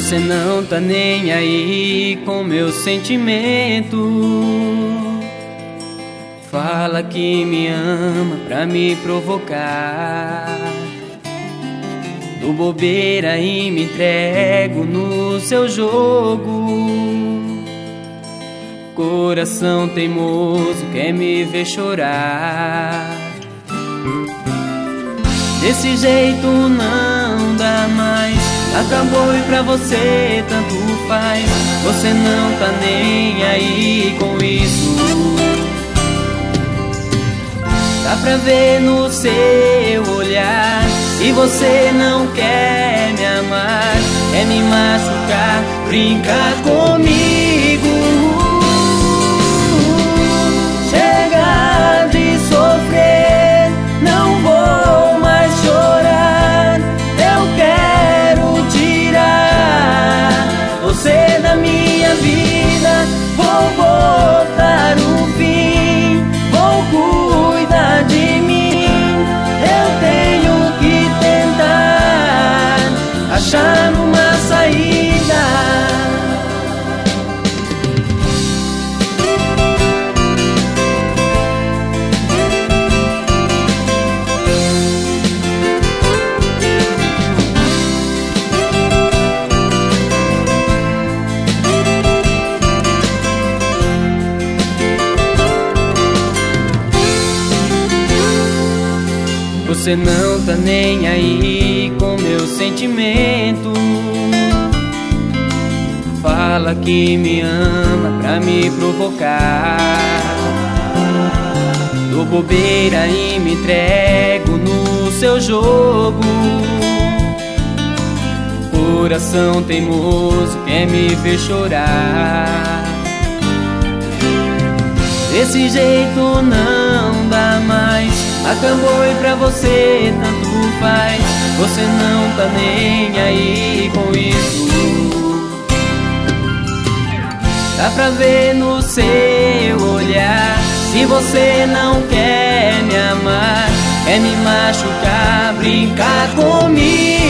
Você não tá nem aí com meu sentimento. Fala que me ama pra me provocar. Dou bobeira e me entrego no seu jogo. Coração teimoso quer me ver chorar. Desse jeito não dá mais. Acabou e pra você tanto faz. Você não tá nem aí com isso. Dá pra ver no seu olhar. E você não quer me amar, quer me machucar, brincar comigo. Chega de sofrer, não vou mais chorar. Eu quero tirar você da minha vida. Vou botar um fim, vou cuidar de mim. Eu tenho que tentar achar uma saída. Você não tá nem aí com meu sentimento. Fala que me ama pra me provocar. Dou bobeira e me entrego no seu jogo. Coração teimoso quer me ver chorar. Desse jeito não dá mais. Acabou e pra você tanto faz. Você não tá nem aí com isso. Dá pra ver no seu olhar. Se você não quer me amar, quer me machucar, brincar comigo.